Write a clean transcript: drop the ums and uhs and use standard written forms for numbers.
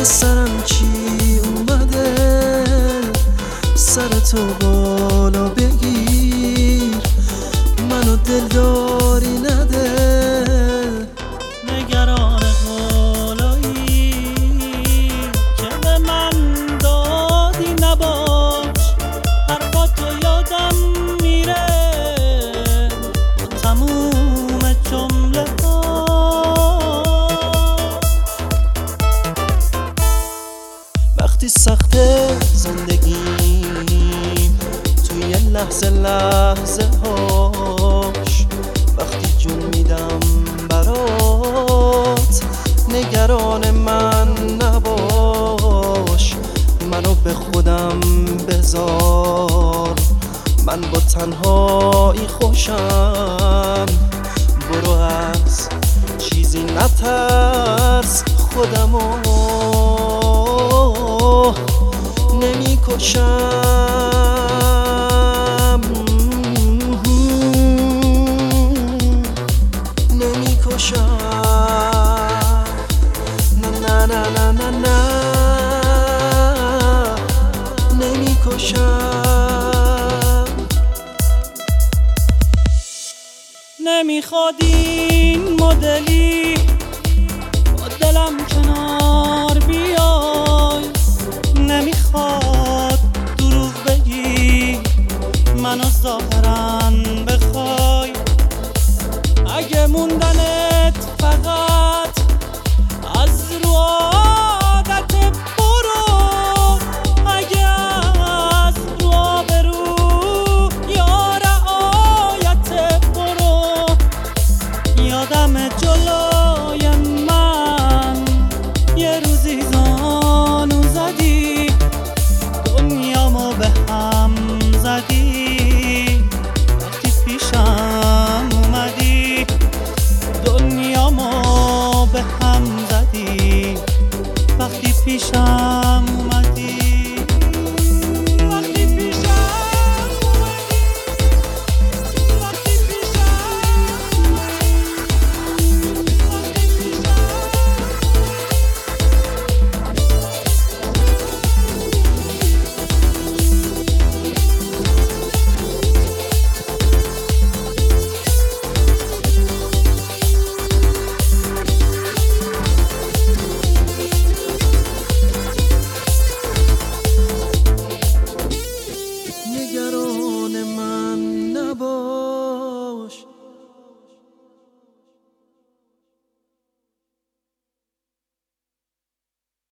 سرم چی اومده، سر تو بالا بگیر، منو دلداری نده. نگران قولایی که به من دادی نباش، حرفاتو یادم میره با تموم جمله ها. وقتی سخته زندگیم توی لحظه لحظه هاش، وقتی جون میدم برات نگران من نباش. منو به خودم بذار، من با تنهایی خوشم. برو از چیزی نترس، خودمو نمیکشم، نمیکشم. نه نه نه نه نه نه، نمیکشم. نمیخواد این مدلی با دلم کنار بیای، نمیخواد دروغ بگی منو ظاهرا بخوای. اگه موندنت فقط از رو عادت برو، اگه از رو آبرو یا رعایت برو. یادم جلوی من یه روزی زانو زدی، دنیامو به هم زدی. وقتی پیشم اومدی دنیامو به هم زدی، وقتی پیشم